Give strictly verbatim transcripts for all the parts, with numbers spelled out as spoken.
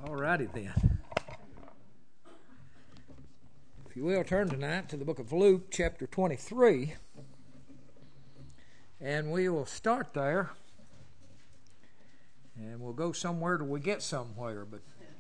Alrighty then. If you will, turn tonight to the book of Luke, chapter twenty-three. And we will start there. And we'll go somewhere till we get somewhere. But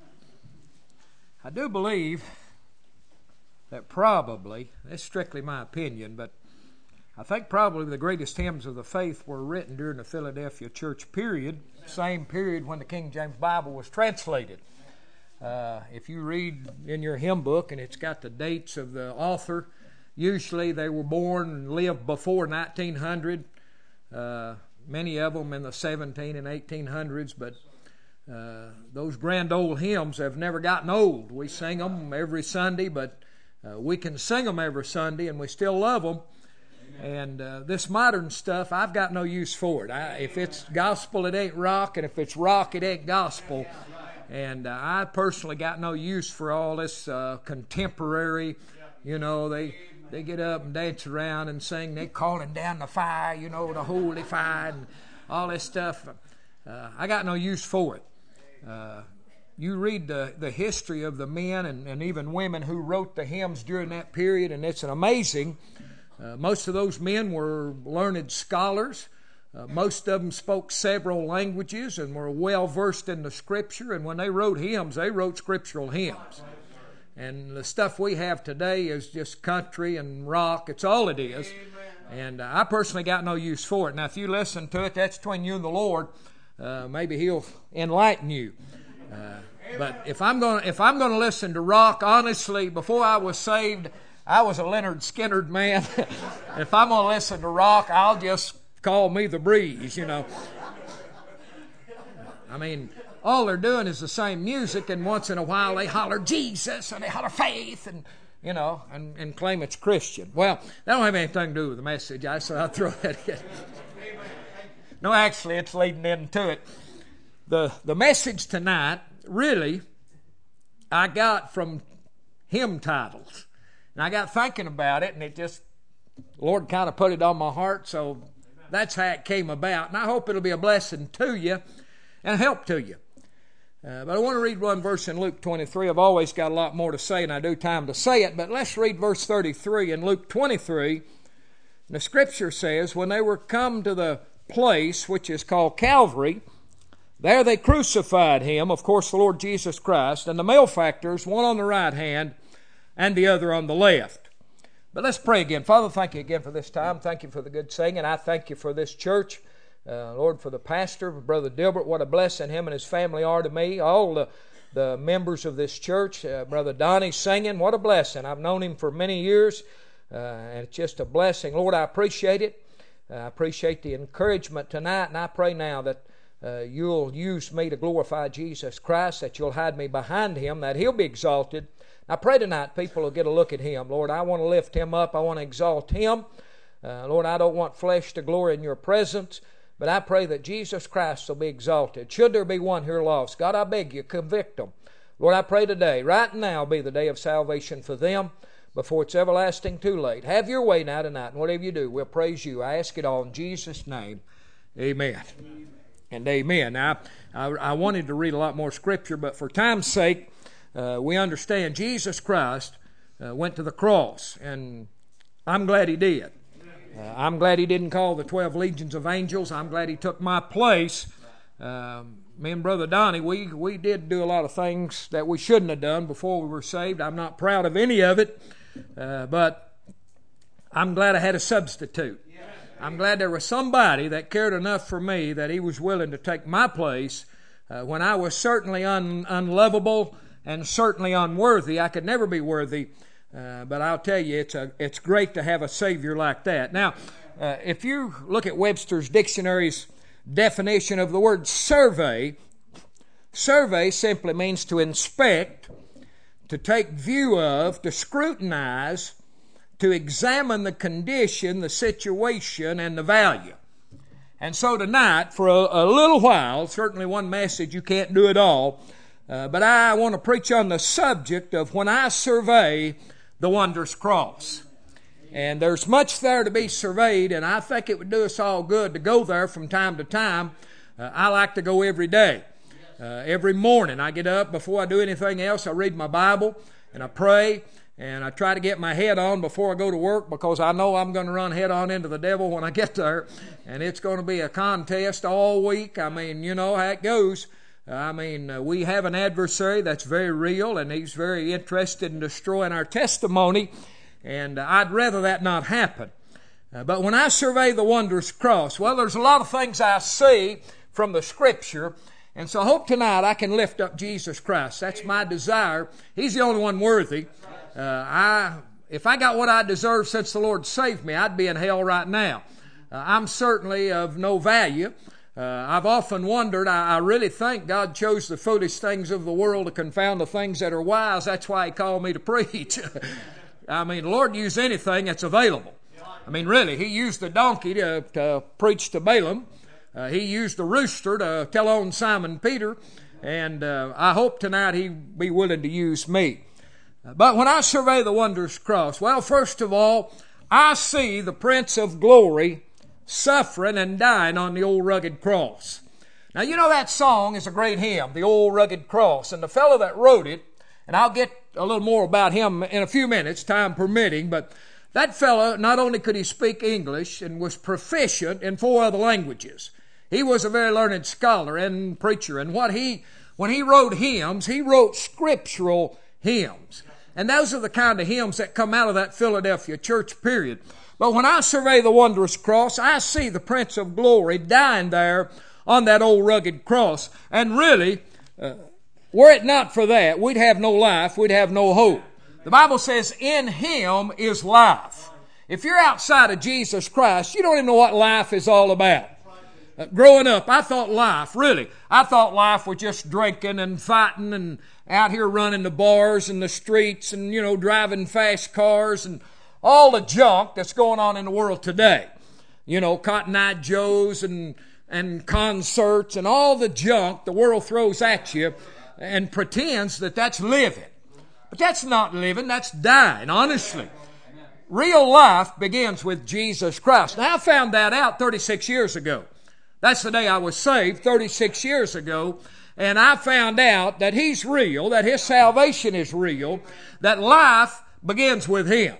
I do believe that probably, that's strictly my opinion, but I think probably the greatest hymns of the faith were written during the Philadelphia church period, same period when the King James Bible was translated. Uh, if you read in your hymn book and it's got the dates of the author, usually they were born and lived before nineteen hundred, uh, many of them in the seventeen and eighteen hundreds, but uh, those grand old hymns have never gotten old. We sing them every Sunday, but uh, we can sing them every Sunday and we still love them. And uh, this modern stuff, I've got no use for it. I, if it's gospel, it ain't rock, and if it's rock, it ain't gospel. And uh, I personally got no use for all this uh, contemporary, you know, they they get up and dance around and sing, they calling down the fire, you know, the holy fire and all this stuff. Uh, I got no use for it. Uh, you read the, the history of the men and, and even women who wrote the hymns during that period, and it's an amazing. Uh, most of those men were learned scholars. Uh, most of them spoke several languages and were well versed in the Scripture. And when they wrote hymns, they wrote scriptural hymns. And the stuff we have today is just country and rock. It's all it is. And uh, I personally got no use for it. Now, if you listen to it, that's between you and the Lord. Uh, maybe He'll enlighten you. Uh, but if I'm going if I'm going to listen to rock, honestly, before I was saved, I was a Leonard Skinner man. If I'm going to listen to rock, I'll just call me the breeze, you know. I mean, all they're doing is the same music, and once in a while they holler Jesus and they holler faith, and you know, and, and claim it's Christian. Well, that don't have anything to do with the message. I so I'll throw that in. No, actually, it's leading into it. The the message tonight, really, I got from hymn titles. And I got thinking about it, and it just, the Lord kind of put it on my heart, so that's how it came about. And I hope it'll be a blessing to you and a help to you. Uh, but I want to read one verse in Luke twenty-three. I've always got a lot more to say, and I do time to say it. But let's read verse thirty-three in Luke twenty-three. And the Scripture says, when they were come to the place which is called Calvary, there they crucified him, of course the Lord Jesus Christ, and the malefactors, one on the right hand and the other on the left. But let's pray again. Father, thank you again for this time. Thank you for the good singing. I thank you for this church. Uh, Lord, for the pastor, Brother Dilbert, what a blessing him and his family are to me. All the, the members of this church, uh, Brother Donnie singing, what a blessing. I've known him for many years, uh, and it's just a blessing. Lord, I appreciate it. Uh, I appreciate the encouragement tonight, and I pray now that uh, you'll use me to glorify Jesus Christ, that you'll hide me behind him, that he'll be exalted. I pray tonight people will get a look at him. Lord, I want to lift him up. I want to exalt him. Uh, Lord, I don't want flesh to glory in your presence, but I pray that Jesus Christ will be exalted. Should there be one here lost, God, I beg you, convict them. Lord, I pray today, right now, be the day of salvation for them before it's everlasting too late. Have your way now tonight, and whatever you do, we'll praise you. I ask it all in Jesus' name. Amen. Amen. And amen. Now, I, I wanted to read a lot more Scripture, but for time's sake, Uh, we understand Jesus Christ uh, went to the cross, and I'm glad He did. Uh, I'm glad He didn't call the twelve legions of angels. I'm glad He took my place. Um, me and Brother Donnie, we, we did do a lot of things that we shouldn't have done before we were saved. I'm not proud of any of it, uh, but I'm glad I had a substitute. I'm glad there was somebody that cared enough for me that he was willing to take my place uh, when I was certainly un, unlovable and certainly unworthy. I could never be worthy, uh, but I'll tell you, it's a it's great to have a Savior like that. Now, uh, if you look at Webster's Dictionary's definition of the word survey, survey simply means to inspect, to take view of, to scrutinize, to examine the condition, the situation, and the value. And so tonight, for a, a little while, certainly one message, you can't do it all, Uh, but I want to preach on the subject of when I survey the wondrous cross. And there's much there to be surveyed, and I think it would do us all good to go there from time to time. Uh, I like to go every day. Uh, every morning I get up, before I do anything else, I read my Bible and I pray. And I try to get my head on before I go to work, because I know I'm going to run head on into the devil when I get there. And it's going to be a contest all week. I mean, you know how it goes. I mean, uh, we have an adversary that's very real, and he's very interested in destroying our testimony. And uh, I'd rather that not happen. Uh, but when I survey the wondrous cross, well, there's a lot of things I see from the Scripture. And so I hope tonight I can lift up Jesus Christ. That's my desire. He's the only one worthy. Uh, I, if I got what I deserve since the Lord saved me, I'd be in hell right now. Uh, I'm certainly of no value. Uh, I've often wondered, I, I really think God chose the foolish things of the world to confound the things that are wise. That's why He called me to preach. I mean, the Lord used anything that's available. I mean, really, He used the donkey to, to preach to Balaam. Uh, he used the rooster to tell on Simon Peter. And uh, I hope tonight He'll be willing to use me. But when I survey the wondrous cross, well, first of all, I see the Prince of Glory suffering and dying on the old rugged cross. Now, you know that song is a great hymn, The Old Rugged Cross. And the fellow that wrote it, and I'll get a little more about him in a few minutes, time permitting, but that fellow, not only could he speak English and was proficient in four other languages, he was a very learned scholar and preacher. And what he, when he wrote hymns, he wrote scriptural hymns. And those are the kind of hymns that come out of that Philadelphia church period. But when I survey the wondrous cross, I see the Prince of Glory dying there on that old rugged cross. And really, uh, were it not for that, we'd have no life, we'd have no hope. The Bible says, in Him is life. If you're outside of Jesus Christ, you don't even know what life is all about. Uh, growing up, I thought life, really, I thought life was just drinking and fighting and out here running the bars and the streets and, you know, driving fast cars and all the junk that's going on in the world today. You know, Cotton Eye Joes and, and concerts and all the junk the world throws at you and pretends that that's living. But that's not living, that's dying, honestly. Real life begins with Jesus Christ. Now, I found that out thirty-six years ago. That's the day I was saved, thirty-six years ago. And I found out that He's real, that His salvation is real, that life begins with Him.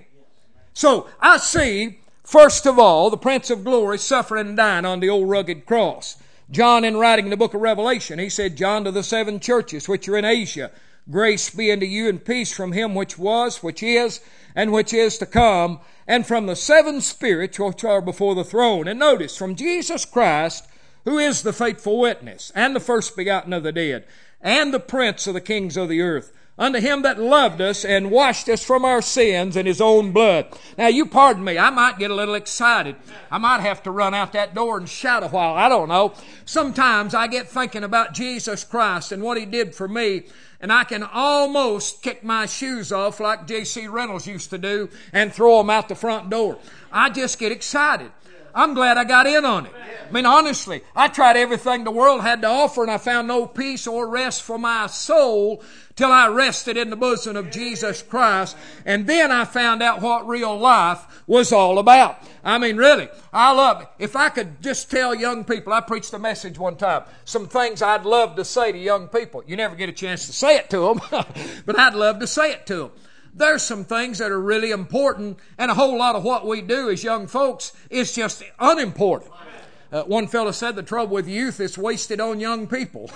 So I see, first of all, the Prince of Glory suffering and dying on the old rugged cross. John, in writing the book of Revelation, he said, John to the seven churches which are in Asia, grace be unto you and peace from Him which was, which is, and which is to come, and from the seven spirits which are before the throne. And notice, from Jesus Christ, who is the faithful witness, and the first begotten of the dead, and the prince of the kings of the earth, unto Him that loved us and washed us from our sins in His own blood. Now, you pardon me, I might get a little excited. I might have to run out that door and shout a while. I don't know. Sometimes I get thinking about Jesus Christ and what He did for me, and I can almost kick my shoes off like J C Reynolds used to do and throw them out the front door. I just get excited. I'm glad I got in on it. I mean, honestly, I tried everything the world had to offer, and I found no peace or rest for my soul till I rested in the bosom of Jesus Christ. And then I found out what real life was all about. I mean, really, I love it. If I could just tell young people, I preached a message one time, some things I'd love to say to young people. You never get a chance to say it to them, but I'd love to say it to them. There's some things that are really important, and a whole lot of what we do as young folks is just unimportant. Uh, one fellow said the trouble with youth is wasted on young people.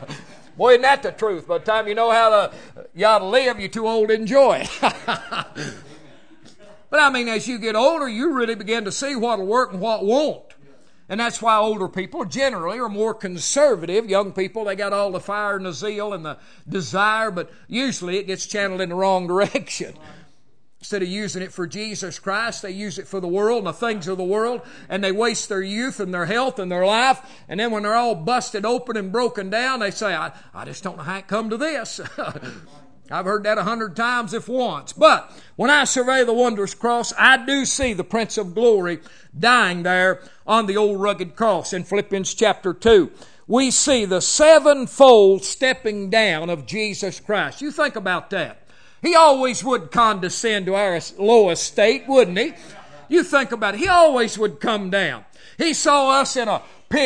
Boy, isn't that the truth? By the time you know how to, you ought to live, you're too old to enjoy it. But I mean, as you get older, you really begin to see what'll work and what won't. And that's why older people generally are more conservative. Young people, they got all the fire and the zeal and the desire, but usually it gets channeled in the wrong direction. Instead of using it for Jesus Christ, they use it for the world and the things of the world, and they waste their youth and their health and their life. And then when they're all busted open and broken down, they say, I, I just don't know how it come to this. I've heard that a hundred times, if once. But when I survey the wondrous cross, I do see the Prince of Glory dying there on the old rugged cross. In Philippians chapter two, we see the sevenfold stepping down of Jesus Christ. You think about that. He always would condescend to our low estate, wouldn't He? You think about it. He always would come down. He saw us in a pit,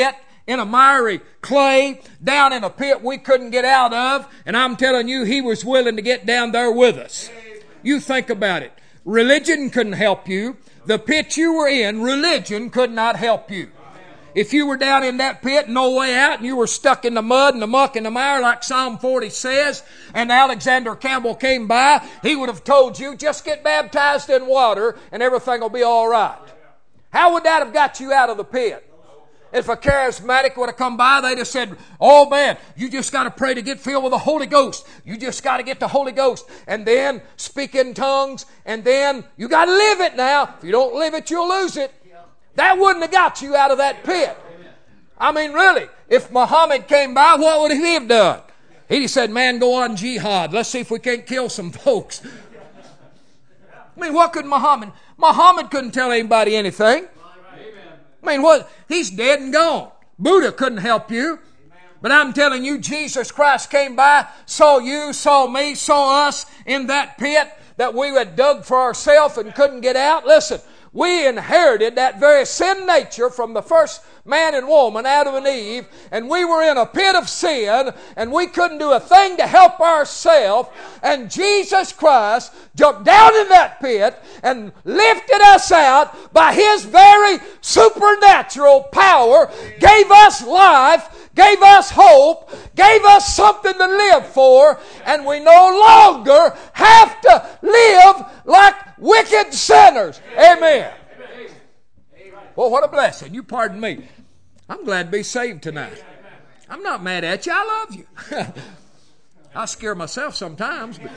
in a miry clay, down in a pit we couldn't get out of, and I'm telling you, He was willing to get down there with us. You think about it. Religion couldn't help you. The pit you were in, religion could not help you. If you were down in that pit, no way out, and you were stuck in the mud and the muck and the mire like Psalm forty says, and Alexander Campbell came by, he would have told you, just get baptized in water and everything will be all right. How would that have got you out of the pit? If a charismatic would have come by, they'd have said, oh man, you just got to pray to get filled with the Holy Ghost. You just got to get the Holy Ghost. And then speak in tongues. And then you got to live it now. If you don't live it, you'll lose it. That wouldn't have got you out of that pit. I mean, really, if Muhammad came by, what would he have done? He'd have said, man, go on jihad. Let's see if we can't kill some folks. I mean, what could Muhammad... Muhammad couldn't tell anybody anything. I mean, what? He's dead and gone. Buddha couldn't help you. But I'm telling you, Jesus Christ came by, saw you, saw me, saw us in that pit that we had dug for ourselves and couldn't get out. Listen, we inherited that very sin nature from the first man and woman, Adam and Eve, and we were in a pit of sin, and we couldn't do a thing to help ourselves, and Jesus Christ jumped down in that pit and lifted us out by His very supernatural power, gave us life, gave us hope, gave us something to live for, and we no longer have to live like wicked sinners. Amen. Well, what a blessing. You pardon me. I'm glad to be saved tonight. I'm not mad at you. I love you. I scare myself sometimes, but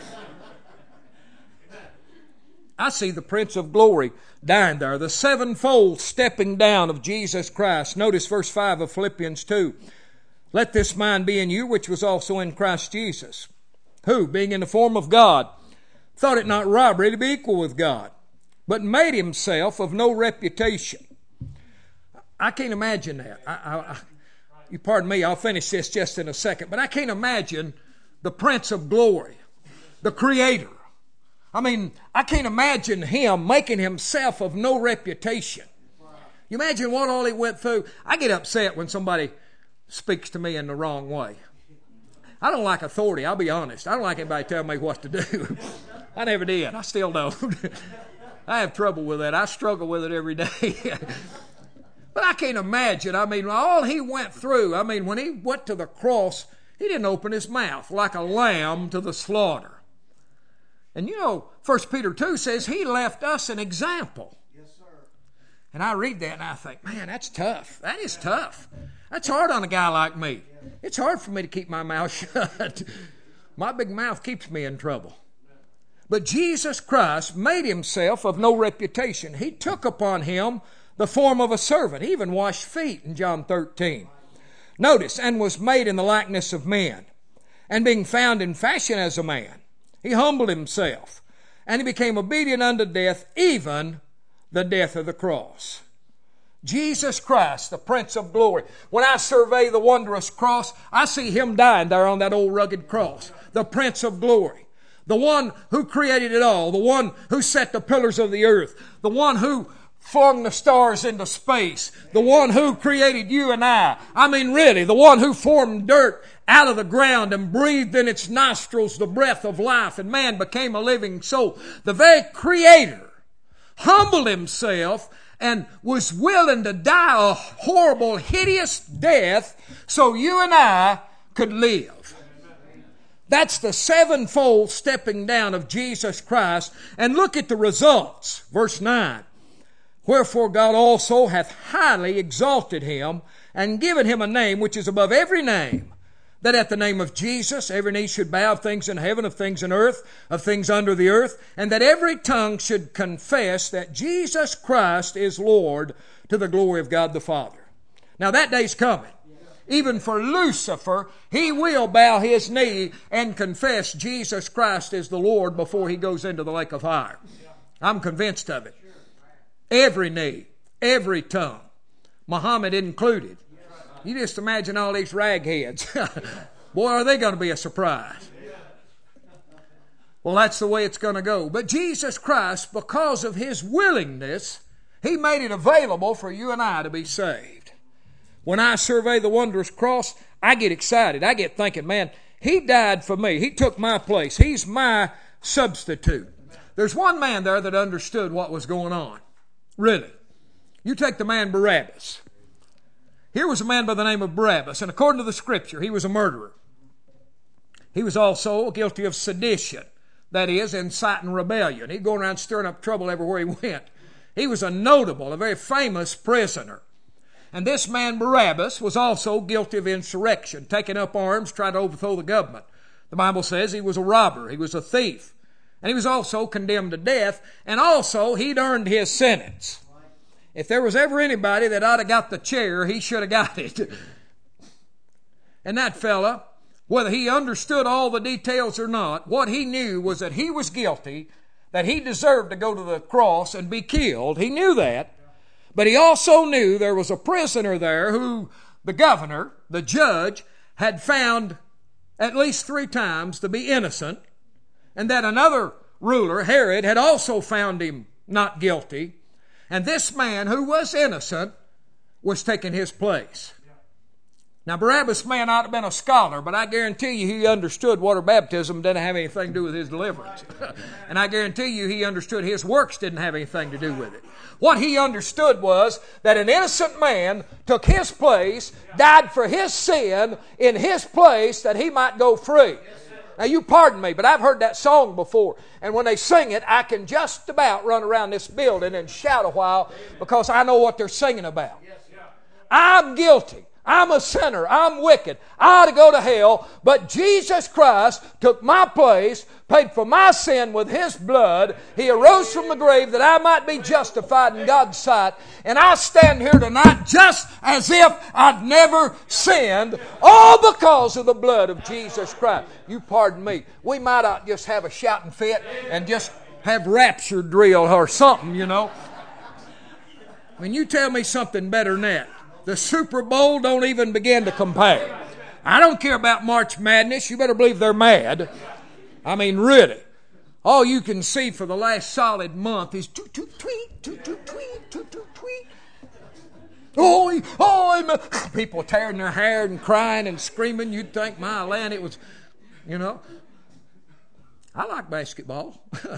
I see the Prince of Glory dying there, the sevenfold stepping down of Jesus Christ. Notice verse five of Philippians two. Let this mind be in you, which was also in Christ Jesus, who, being in the form of God, thought it not robbery to be equal with God, but made Himself of no reputation. I can't imagine that. I, I, I, you pardon me, I'll finish this just in a second, but I can't imagine the Prince of Glory, the Creator. I mean, I can't imagine Him making Himself of no reputation. You imagine what all He went through. I get upset when somebody speaks to me in the wrong way. I don't like authority, I'll be honest. I don't like anybody telling me what to do. I never did. I still don't. I have trouble with that. I struggle with it every day. But I can't imagine. I mean, all He went through. I mean, when He went to the cross, He didn't open His mouth like a lamb to the slaughter. And you know, First Peter two says He left us an example. Yes, sir. And I read that and I think, man, that's tough. That is tough. That's hard on a guy like me. It's hard for me to keep my mouth shut. My big mouth keeps me in trouble. But Jesus Christ made Himself of no reputation. He took upon Him the form of a servant. He even washed feet in John thirteen. Notice, and was made in the likeness of men. And being found in fashion as a man, He humbled Himself. And He became obedient unto death, even the death of the cross. Jesus Christ, the Prince of Glory. When I survey the wondrous cross, I see Him dying there on that old rugged cross. The Prince of Glory. The one who created it all. The one who set the pillars of the earth. The one who flung the stars into space. The one who created you and I. I mean, really, the one who formed dirt out of the ground and breathed in its nostrils the breath of life, and man became a living soul. The very Creator humbled Himself and was willing to die a horrible, hideous death so you and I could live. That's the sevenfold stepping down of Jesus Christ. And look at the results. Verse nine. Wherefore God also hath highly exalted Him, and given Him a name which is above every name, that at the name of Jesus every knee should bow, of things in heaven, of things in earth, of things under the earth, and that every tongue should confess that Jesus Christ is Lord, to the glory of God the Father. Now that day's coming. Even for Lucifer, he will bow his knee and confess Jesus Christ is the Lord before he goes into the lake of fire. I'm convinced of it. Every knee, every tongue, Muhammad included. You just imagine all these ragheads. Boy, are they going to be a surprise. Well, that's the way it's going to go. But Jesus Christ, because of His willingness, He made it available for you and I to be saved. When I survey the wondrous cross, I get excited. I get thinking, man, He died for me. He took my place. He's my substitute. There's one man there that understood what was going on. Really. You take the man Barabbas. Here was a man by the name of Barabbas, and according to the Scripture, he was a murderer. He was also guilty of sedition, that is, inciting rebellion. He'd go around stirring up trouble everywhere he went. He was a notable, a very famous prisoner. And this man Barabbas was also guilty of insurrection, taking up arms, trying to overthrow the government. The Bible says he was a robber, he was a thief, and he was also condemned to death, and also he'd earned his sentence. If there was ever anybody that ought to got the chair, he should have got it. And that fella, whether he understood all the details or not, what he knew was that he was guilty, that he deserved to go to the cross and be killed. He knew that. But he also knew there was a prisoner there who the governor, the judge, had found at least three times to be innocent, and that another ruler, Herod, had also found him not guilty. And this man who was innocent was taking his place. Now, Barabbas may not have been a scholar, but I guarantee you he understood water baptism didn't have anything to do with his deliverance. And I guarantee you he understood his works didn't have anything to do with it. What he understood was that an innocent man took his place, died for his sin in his place that he might go free. Now, you pardon me, but I've heard that song before. And when they sing it, I can just about run around this building and shout a while because I know what they're singing about. I'm guilty. I'm a sinner. I'm wicked. I ought to go to hell. But Jesus Christ took my place, paid for my sin with His blood. He arose from the grave that I might be justified in God's sight. And I stand here tonight just as if I'd never sinned, all because of the blood of Jesus Christ. You pardon me. We might ought just have a shouting fit and just have rapture drill or something, you know. When you tell me something better than that, the Super Bowl don't even begin to compare. I don't care about March Madness. You better believe they're mad. I mean, really. All you can see for the last solid month is toot, toot, tweet, toot, toot, tweet, toot, toot, tweet. Oh, oh, people tearing their hair and crying and screaming. You'd think, my land, it was, you know. I like basketball.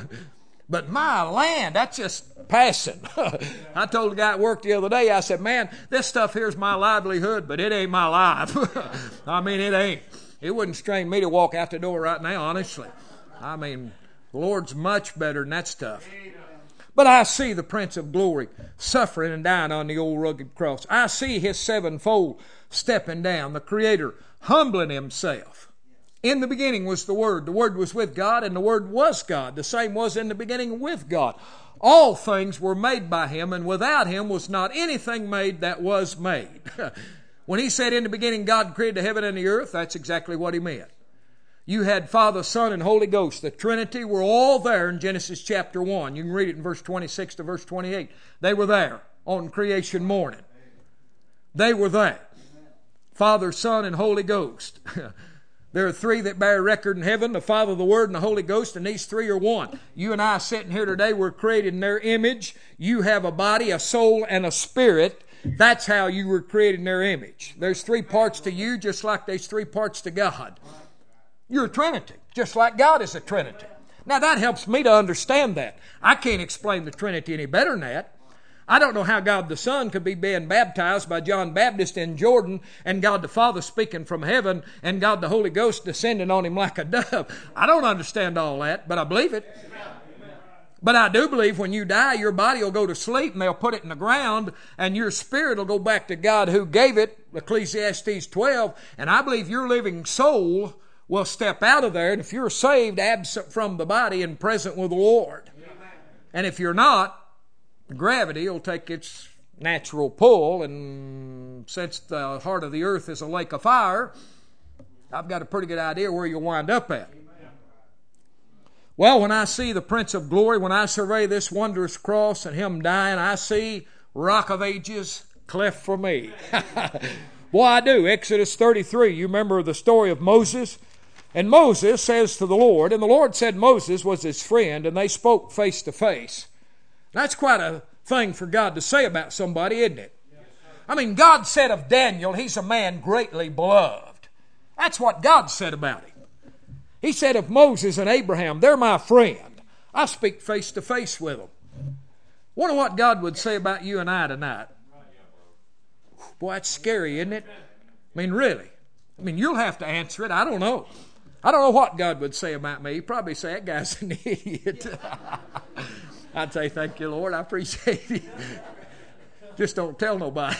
But my land, that's just passing. I told the guy at work the other day, I said, man, this stuff here is my livelihood, but it ain't my life. I mean, it ain't. It wouldn't strain me to walk out the door right now, honestly. I mean, the Lord's much better than that stuff. But I see the Prince of Glory suffering and dying on the old rugged cross. I see His sevenfold stepping down, the Creator humbling Himself. In the beginning was the Word. The Word was with God, and the Word was God. The same was in the beginning with God. All things were made by Him, and without Him was not anything made that was made. When He said in the beginning God created the heaven and the earth, that's exactly what He meant. You had Father, Son, and Holy Ghost. The Trinity were all there in Genesis chapter one. You can read it in verse twenty-six to verse twenty-eight. They were there on creation morning. They were there. Father, Son, and Holy Ghost. There are three that bear record in heaven, the Father, the Word, and the Holy Ghost, and these three are one. You and I sitting here today, we're created in their image. You have a body, a soul, and a spirit. That's how you were created in their image. There's three parts to you, just like there's three parts to God. You're a Trinity, just like God is a Trinity. Now that helps me to understand that. I can't explain the Trinity any better than that. I don't know how God the Son could be being baptized by John Baptist in Jordan and God the Father speaking from heaven and God the Holy Ghost descending on Him like a dove. I don't understand all that, but I believe it. But I do believe when you die, your body will go to sleep and they'll put it in the ground and your spirit will go back to God who gave it, Ecclesiastes twelve. And I believe your living soul will step out of there, and if you're saved, absent from the body and present with the Lord. And if you're not, gravity will take its natural pull, and since the heart of the earth is a lake of fire, I've got a pretty good idea where you'll wind up at. Well, when I see the Prince of Glory, when I survey this wondrous cross and Him dying, I see Rock of Ages cleft for me. Well, I do. Exodus thirty-three, you remember the story of Moses? And Moses says to the Lord, and the Lord said Moses was his friend, and they spoke face to face. That's quite a thing for God to say about somebody, isn't it? I mean, God said of Daniel, he's a man greatly beloved. That's what God said about him. He said of Moses and Abraham, they're my friend. I speak face to face with them. Wonder what God would say about you and I tonight. Boy, that's scary, isn't it? I mean, really. I mean, you'll have to answer it. I don't know. I don't know what God would say about me. He'd probably say, that guy's an idiot. I'd say, thank you, Lord. I appreciate it. Just don't tell nobody.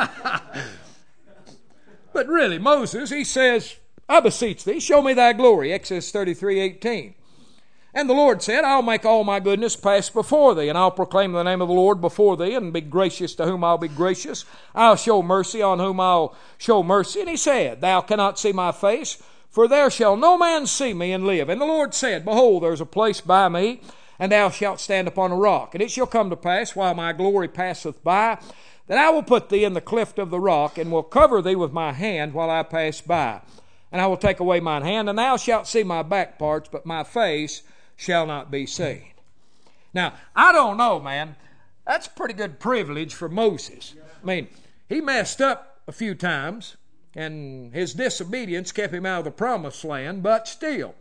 But really, Moses, he says, I beseech thee, show me thy glory. Exodus thirty-three eighteen. And the Lord said, I'll make all my goodness pass before thee, and I'll proclaim the name of the Lord before thee, and be gracious to whom I'll be gracious. I'll show mercy on whom I'll show mercy. And he said, thou cannot see my face, for there shall no man see me and live. And the Lord said, behold, there's a place by me, and thou shalt stand upon a rock. And it shall come to pass, while my glory passeth by, that I will put thee in the cleft of the rock, and will cover thee with my hand while I pass by. And I will take away mine hand, and thou shalt see my back parts, but my face shall not be seen. Now, I don't know, man. That's a pretty good privilege for Moses. I mean, he messed up a few times, and his disobedience kept him out of the promised land, but still.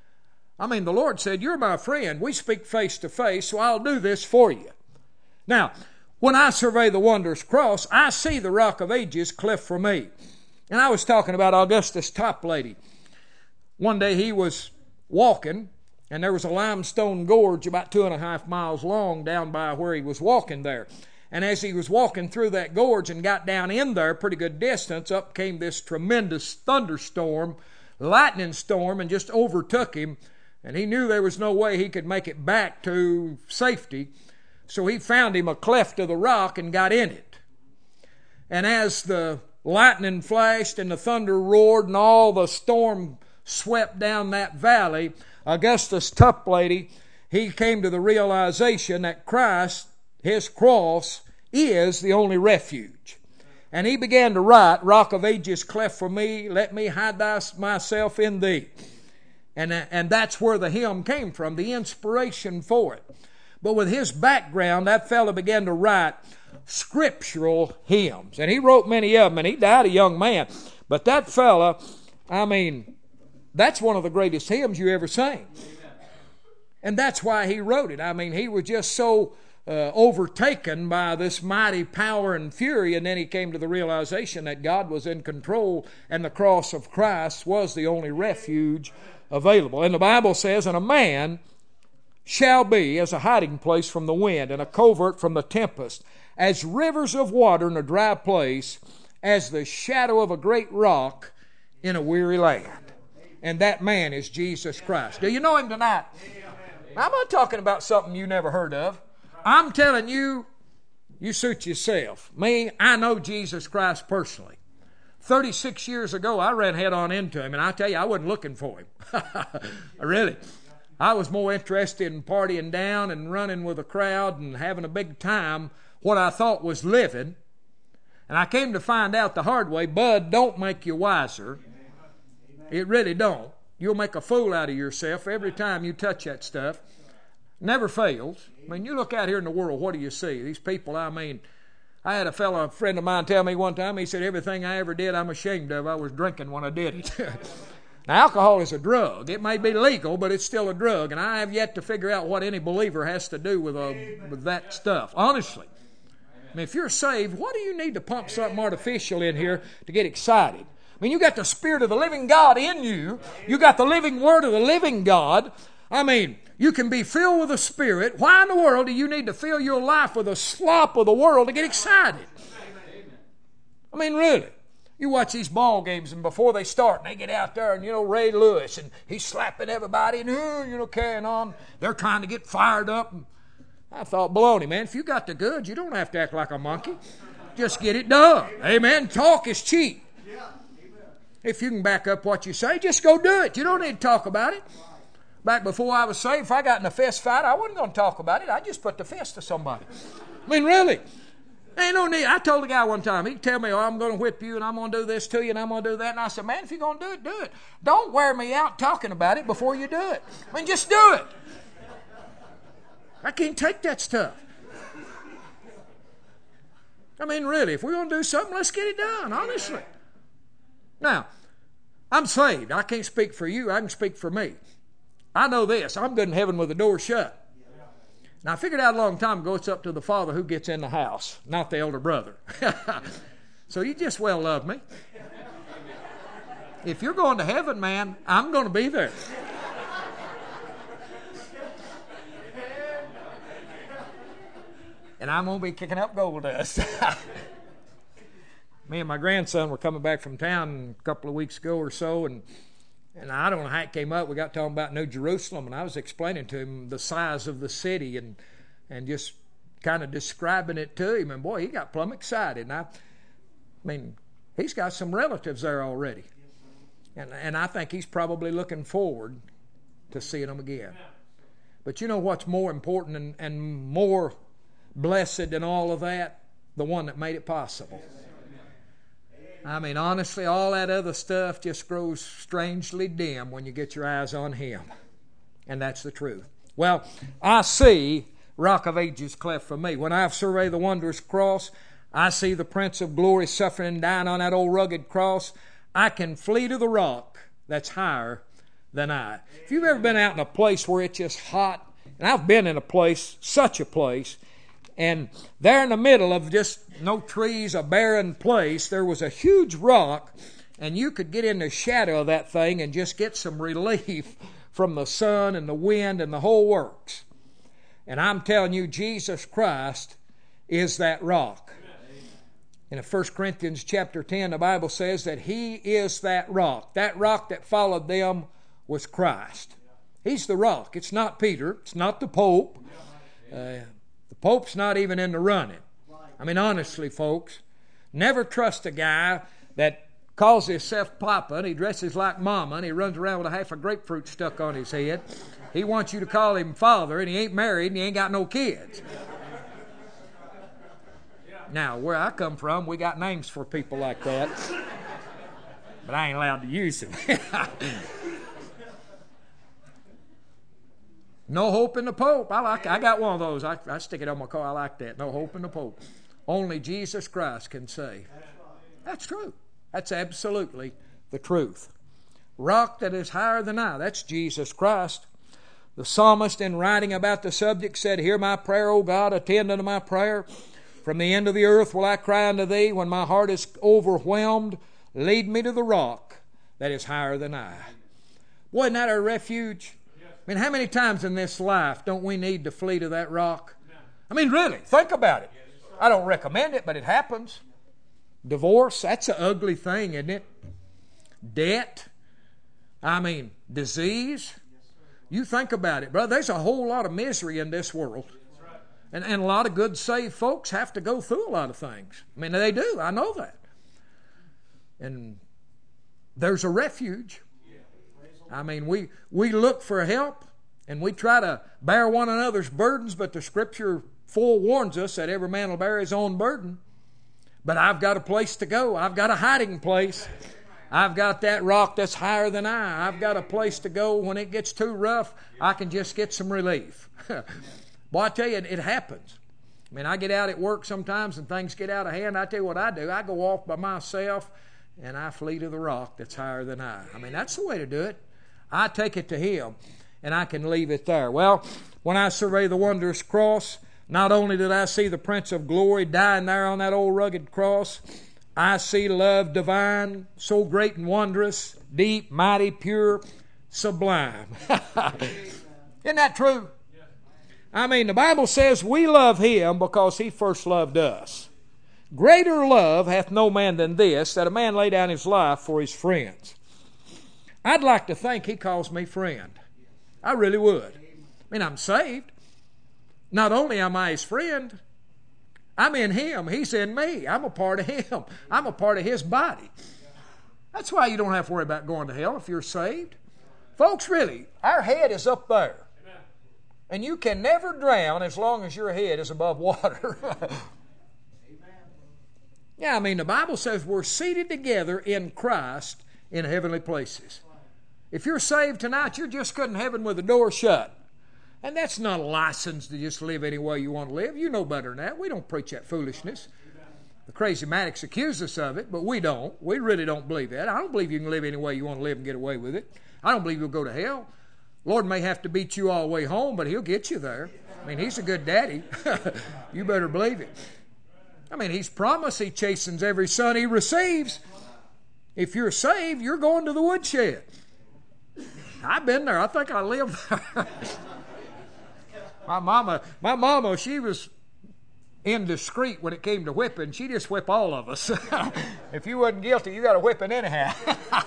I mean, the Lord said, you're my friend. We speak face to face, so I'll do this for you. Now, when I survey the wondrous cross, I see the Rock of Ages cleft for me. And I was talking about Augustus Toplady. One day he was walking, and there was a limestone gorge about two and a half miles long down by where he was walking there. And as he was walking through that gorge and got down in there a pretty good distance, up came this tremendous thunderstorm, lightning storm, and just overtook him. And he knew there was no way he could make it back to safety. So he found him a cleft of the rock and got in it. And as the lightning flashed and the thunder roared and all the storm swept down that valley, Augustus Toplady, he came to the realization that Christ, his cross, is the only refuge. And he began to write, Rock of Ages cleft for me, let me hide thy, myself in thee. And, and that's where the hymn came from, the inspiration for it. But with his background, that fellow began to write scriptural hymns. And he wrote many of them, and he died a young man. But that fellow, I mean, that's one of the greatest hymns you ever sang. And that's why he wrote it. I mean, he was just so uh, overtaken by this mighty power and fury, and then he came to the realization that God was in control, and the cross of Christ was the only refuge available. And the Bible says, and a man shall be as a hiding place from the wind, and a covert from the tempest, as rivers of water in a dry place, as the shadow of a great rock in a weary land. And that man is Jesus Christ. Do you know him tonight? I'm not talking about something you never heard of. I'm telling you, you suit yourself. Me, I know Jesus Christ personally. thirty-six years ago, I ran head on into him, and I tell you, I wasn't looking for him. Really. I was more interested in partying down and running with a crowd and having a big time, what I thought was living. And I came to find out the hard way, bud don't make you wiser. It really don't. You'll make a fool out of yourself every time you touch that stuff. Never fails. I mean, you look out here in the world, what do you see? These people, I mean, I had a fellow, a friend of mine, tell me one time, he said, everything I ever did I'm ashamed of. I was drinking when I did it. Now, alcohol is a drug. It may be legal, but it's still a drug. And I have yet to figure out what any believer has to do with, a, with that stuff, honestly. I mean, if you're saved, what do you need to pump something artificial in here to get excited? I mean, you got the Spirit of the living God in you. You got the living Word of the living God. I mean, you can be filled with the Spirit. Why in the world do you need to fill your life with the slop of the world to get excited? I mean, really. You watch these ball games, and before they start, and they get out there, and, you know, Ray Lewis, and he's slapping everybody, and, you know, carrying on. They're trying to get fired up. And I thought, baloney, man, if you got the goods, you don't have to act like a monkey. Just get it done. Amen. Talk is cheap. If you can back up what you say, just go do it. You don't need to talk about it. Back before I was saved, if I got in a fist fight, I wasn't going to talk about it. I just put the fist to somebody. I mean, really. Ain't no need. I told a guy one time, he'd tell me, oh, I'm going to whip you, and I'm going to do this to you, and I'm going to do that. And I said, man, if you're going to do it, do it. Don't wear me out talking about it before you do it. I mean, just do it. I can't take that stuff. I mean, really, if we're going to do something, let's get it done, honestly. Now, I'm saved. I can't speak for you. I can speak for me. I know this. I'm good in heaven with the door shut. Now, I figured out a long time ago it's up to the father who gets in the house, not the elder brother. So you just well love me. If you're going to heaven, man, I'm going to be there. And I'm going to be kicking up gold dust. Me and my grandson were coming back from town a couple of weeks ago or so, and and I don't know how it came up. We got talking about New Jerusalem, and I was explaining to him the size of the city and and just kind of describing it to him. And boy, he got plumb excited. And I, I mean, he's got some relatives there already. And, and I think he's probably looking forward to seeing them again. But you know what's more important and, and more blessed than all of that? The one that made it possible. I mean, honestly, all that other stuff just grows strangely dim when you get your eyes on Him. And that's the truth. Well, I see Rock of Ages cleft for me. When I survey the wondrous cross, I see the Prince of Glory suffering and dying on that old rugged cross. I can flee to the rock that's higher than I. If you've ever been out in a place where it's just hot, and I've been in a place, such a place, and there in the middle of just no trees, a barren place, there was a huge rock, and you could get in the shadow of that thing and just get some relief from the sun and the wind and the whole works. And I'm telling you, Jesus Christ is that rock. In First Corinthians chapter ten, the Bible says that He is that rock. That rock that followed them was Christ. He's the rock. It's not Peter. It's not the Pope. Uh, the Pope's not even in the running. I mean, honestly, folks, never trust a guy that calls himself Papa and he dresses like Mama and he runs around with a half a grapefruit stuck on his head. He wants you to call him Father and he ain't married and he ain't got no kids. Now, where I come from, we got names for people like that. But I ain't allowed to use them. No hope in the Pope. I like. I got one of those. I, I stick it on my car. I like that. No hope in the Pope. Only Jesus Christ can save. That's true. That's absolutely the truth. Rock that is higher than I. That's Jesus Christ. The psalmist, in writing about the subject, said, "Hear my prayer, O God, attend unto my prayer. From the end of the earth will I cry unto Thee. When my heart is overwhelmed, lead me to the rock that is higher than I." Boy, isn't that our refuge? I mean, how many times in this life don't we need to flee to that rock? I mean, really, think about it. I don't recommend it, but it happens. Divorce, that's an ugly thing, isn't it? Debt, I mean, disease. You think about it, brother. There's a whole lot of misery in this world. And, and a lot of good saved folks have to go through a lot of things. I mean, they do. I know that. And there's a refuge. I mean, we, we look for help and we try to bear one another's burdens, but the Scripture forewarns us that every man will bear his own burden. But I've got a place to go. I've got a hiding place. I've got that rock that's higher than I. I've got a place to go. When it gets too rough, I can just get some relief. Boy, I tell you, it, it happens. I mean, I get out at work sometimes and things get out of hand. I tell you what I do. I go off by myself and I flee to the rock that's higher than I. I mean, that's the way to do it. I take it to Him and I can leave it there. Well, when I survey the wondrous cross, not only did I see the Prince of Glory dying there on that old rugged cross, I see love divine, so great and wondrous, deep, mighty, pure, sublime. Isn't that true? I mean, the Bible says we love Him because He first loved us. Greater love hath no man than this, that a man lay down his life for his friends. I'd like to think He calls me friend. I really would. I mean, I'm saved. Not only am I His friend, I'm in Him. He's in me. I'm a part of Him. I'm a part of His body. That's why you don't have to worry about going to hell if you're saved. Folks, really, our head is up there. And you can never drown as long as your head is above water. Yeah, I mean, the Bible says we're seated together in Christ in heavenly places. If you're saved tonight, you're just good in heaven with the door shut. And that's not a license to just live any way you want to live. You know better than that. We don't preach that foolishness. the crazy-matics accuse us of it, but we don't. We really don't believe that. I don't believe you can live any way you want to live and get away with it. I don't believe you'll go to hell. Lord may have to beat you all the way home, but He'll get you there. I mean, He's a good daddy. You better believe it. I mean, He's promised He chastens every son He receives. If you're saved, you're going to the woodshed. I've been there. I think I lived there. my mama, my mama, she was indiscreet when it came to whipping. She just whipped all of us. If you wasn't guilty, you got a whipping anyhow.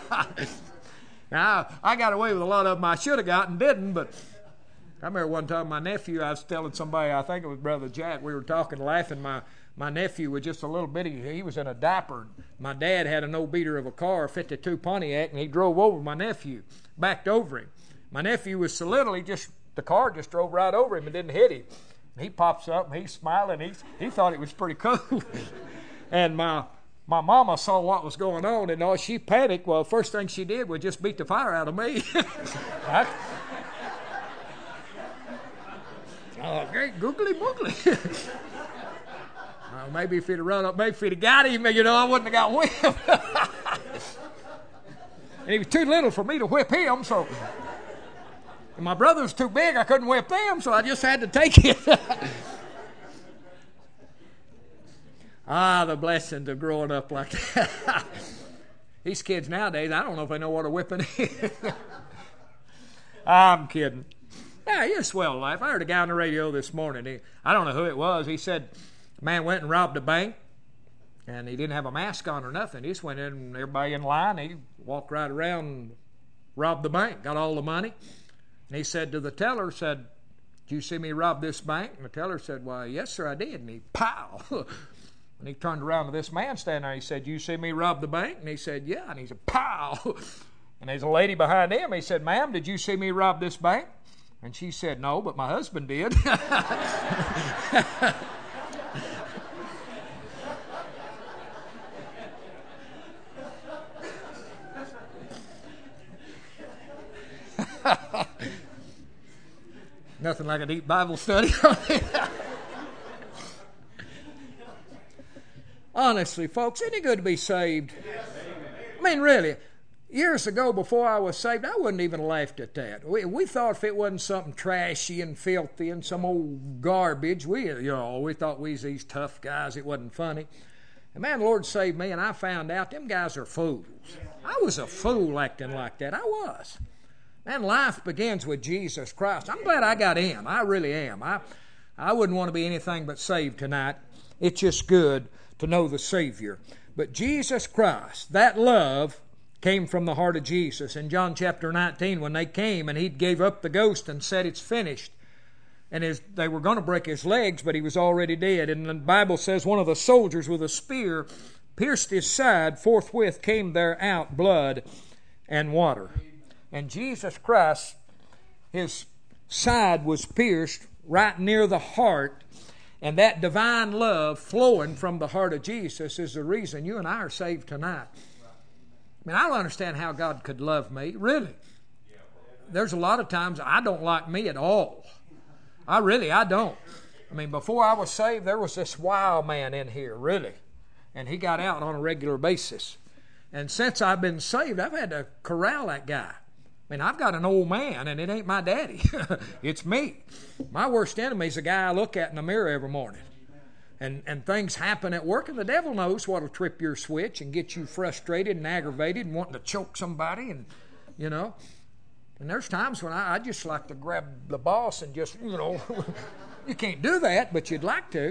Now, I got away with a lot of them I should have got and didn't, but I remember one time my nephew, I was telling somebody, I think it was Brother Jack, we were talking, laughing. My, my nephew was just a little bitty, he was in a diaper. My dad had an old beater of a car, a fifty-two Pontiac, and he drove over my nephew, backed over him. My nephew was so little, he just, the car just drove right over him and didn't hit him. And he pops up and he's smiling, he, he thought it was pretty cool. And my My mama saw what was going on, and all she panicked. Well, the first thing she did was just beat the fire out of me. I, oh, okay, googly boogly. uh, maybe if he'd have run up, maybe if he'd have got him, you know, I wouldn't have got whipped. And he was too little for me to whip him, so. And my brother was too big, I couldn't whip them, so I just had to take it. Ah, the blessings of growing up like that. These kids nowadays, I don't know if they know what a whipping is. I'm kidding. Yeah, he had a swell life. I heard a guy on the radio this morning. He, I don't know who it was. He said a man went and robbed a bank, and he didn't have a mask on or nothing. He just went in, and everybody in line. He walked right around and robbed the bank, got all the money. And he said to the teller, said, "Did you see me rob this bank?" And the teller said, "Why, yes, sir, I did." And he, pow! And he turned around to this man standing there. He said, "You see me rob the bank?" And he said, "Yeah." And he said, "Pow!" And there's a lady behind him. He said, "Ma'am, did you see me rob this bank?" And she said, "No, but my husband did." Nothing like a deep Bible study. Honestly, folks, isn't it good to be saved? I mean, really, years ago before I was saved, I wouldn't even laughed at that. We, we thought if it wasn't something trashy and filthy and some old garbage, we, you know, we thought we was these tough guys. It wasn't funny. And man, the Lord saved me, and I found out them guys are fools. I was a fool acting like that. I was. Man, life begins with Jesus Christ. I'm glad I got in. I really am. I, I wouldn't want to be anything but saved tonight. It's just good to know the Savior. But Jesus Christ, that love came from the heart of Jesus. In John chapter nineteen, when they came and He gave up the ghost and said, "It's finished," and his, they were going to break His legs, but He was already dead. And the Bible says one of the soldiers with a spear pierced His side. Forthwith came there out blood and water. And Jesus Christ, His side was pierced right near the heart. And that divine love flowing from the heart of Jesus is the reason you and I are saved tonight. I mean, I don't understand how God could love me, really. There's a lot of times I don't like me at all. I really, I don't. I mean, before I was saved, there was this wild man in here, really. And he got out on a regular basis. And since I've been saved, I've had to corral that guy. I mean, I've got an old man, and it ain't my daddy. It's me. My worst enemy is the guy I look at in the mirror every morning. And and things happen at work, and the devil knows what'll trip your switch and get you frustrated and aggravated and wanting to choke somebody, and, you know. And there's times when I, I just like to grab the boss and just, you know, you can't do that, but you'd like to.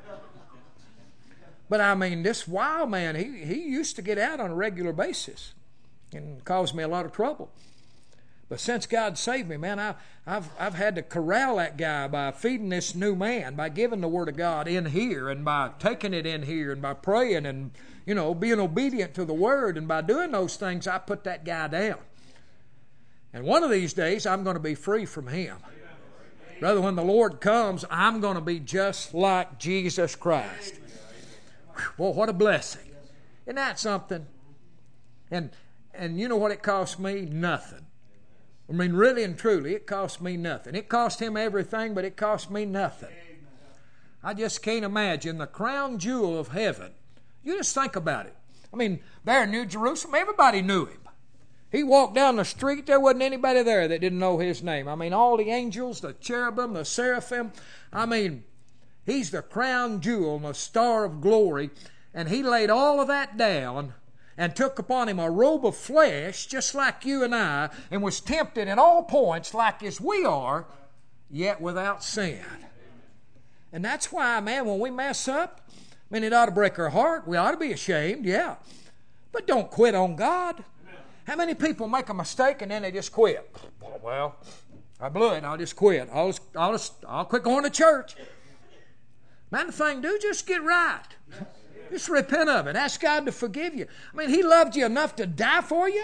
But, I mean, this wild man, he, he used to get out on a regular basis and cause me a lot of trouble. But since God saved me, man, I, I've I've had to corral that guy by feeding this new man, by giving the Word of God in here, and by taking it in here, and by praying, and, you know, being obedient to the Word. And by doing those things, I put that guy down. And one of these days, I'm going to be free from him. Brother, when the Lord comes, I'm going to be just like Jesus Christ. Well, what a blessing. Isn't that something? And and you know what it cost me? Nothing. I mean, really and truly, it cost me nothing. It cost Him everything, but it cost me nothing. I just can't imagine the crown jewel of heaven You just think about it. I mean, there in New Jerusalem, everybody knew him. He walked down the street, there wasn't anybody there that didn't know his name. I mean, all the angels, the cherubim, the seraphim. I mean, he's the crown jewel and the star of glory. And he laid all of that down and took upon him a robe of flesh, just like you and I, and was tempted in all points like as we are, yet without sin. And that's why, man, when we mess up, I mean, it ought to break our heart. We ought to be ashamed, yeah. But don't quit on God. How many people make a mistake and then they just quit? Well, I blew it. I'll just quit. I'll just, I'll just, I'll quit going to church. Man, the thing do, just get right. Just repent of it. Ask God to forgive you. I mean, He loved you enough to die for you.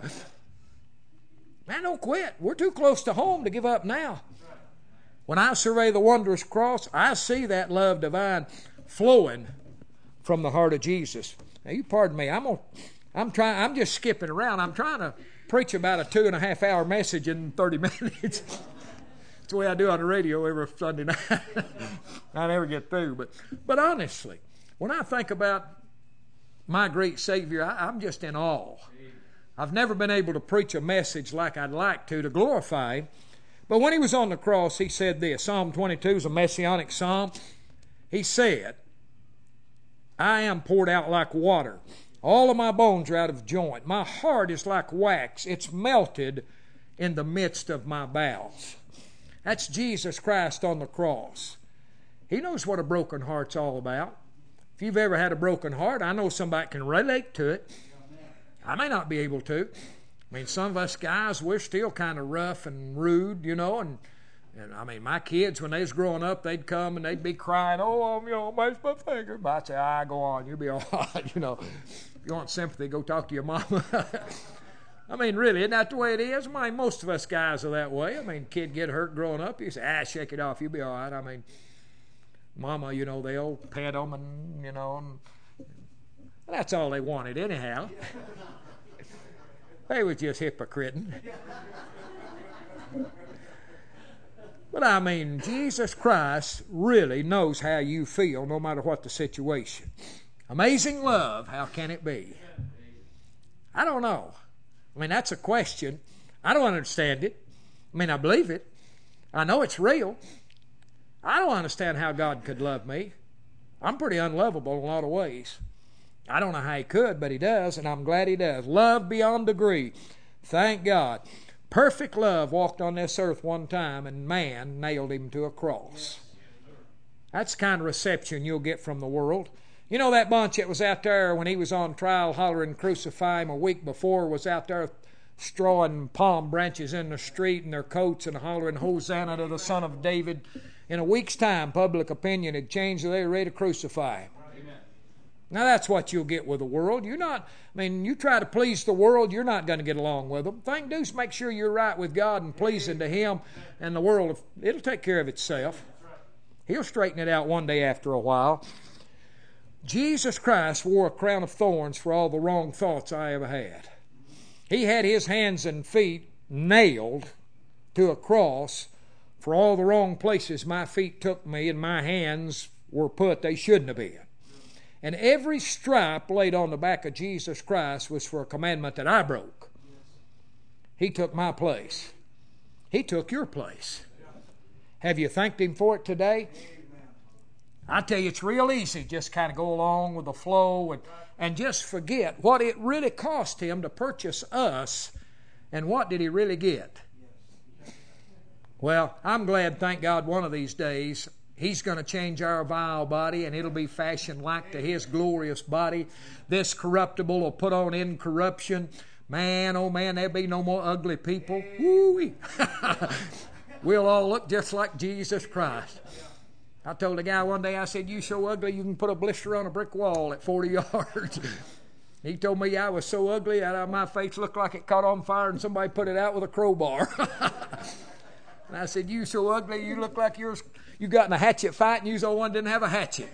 Man, don't quit. We're too close to home to give up now. When I survey the wondrous cross, I see that love divine flowing from the heart of Jesus. Now, you pardon me. I'm gonna, I'm trying. I'm just skipping around. I'm trying to preach about a two and a half hour message in thirty minutes. That's the way I do on the radio every Sunday night. I never get through. But, but honestly, when I think about my great Savior, I, I'm just in awe. I've never been able to preach a message like I'd like to, to glorify Him. But when He was on the cross, He said this. Psalm twenty-two is a messianic psalm. He said, I am poured out like water. All of my bones are out of joint. My heart is like wax. It's melted in the midst of my bowels. That's Jesus Christ on the cross. He knows what a broken heart's all about. If you've ever had a broken heart, I know somebody can relate to it. I may not be able to. I mean, some of us guys, we're still kind of rough and rude, you know, and, and I mean, my kids, when they was growing up, they'd come and they'd be crying, oh, I'm, you know, my finger. But I'd say, ah, go on, you'll be all right, you know. If you want sympathy, go talk to your mama. I mean, really, isn't that the way it is? I mean, most of us guys are that way. I mean, kid get hurt growing up, you say, ah, shake it off, you'll be all right. I mean, mama, you know, they'll pet them and, you know, and that's all they wanted anyhow. They was just hypocriting. But I mean, Jesus Christ really knows how you feel no matter what the situation. Amazing love, how can it be? I don't know. I mean, that's a question. I don't understand it. I mean, I believe it. I know it's real. I don't understand how God could love me. I'm pretty unlovable in a lot of ways. I don't know how He could, but He does, and I'm glad He does. Love beyond degree. Thank God. Perfect love walked on this earth one time, and man nailed Him to a cross. That's the kind of reception you'll get from the world. You know that bunch that was out there when He was on trial hollering crucify Him a week before was out there strawing palm branches in the street in their coats and hollering Hosanna to the Son of David. In a week's time, public opinion had changed, so they were ready to crucify Him. Now that's what you'll get with the world. You're not, I mean, you try to please the world, you're not going to get along with them. Thing to do is make sure you're right with God and pleasing to Him, and the world, it'll take care of itself. He'll straighten it out one day after a while. Jesus Christ wore a crown of thorns for all the wrong thoughts I ever had. He had His hands and feet nailed to a cross for all the wrong places my feet took me and my hands were put they shouldn't have been. And every stripe laid on the back of Jesus Christ was for a commandment that I broke. He took my place. He took your place. Have you thanked Him for it today? I tell you, it's real easy. Just kind of go along with the flow and, and just forget what it really cost Him to purchase us and what did He really get. Well, I'm glad, thank God, one of these days He's going to change our vile body, and it'll be fashioned like to His glorious body. This corruptible will put on incorruption. Man, oh man, there'll be no more ugly people. Woo-wee. We'll all look just like Jesus Christ. I told a guy one day, I said, you so ugly you can put a blister on a brick wall at forty yards. He told me I was so ugly that my face looked like it caught on fire and somebody put it out with a crowbar. And I said, you so ugly you look like you're... You got in a hatchet fight and you was the only one that didn't have a hatchet.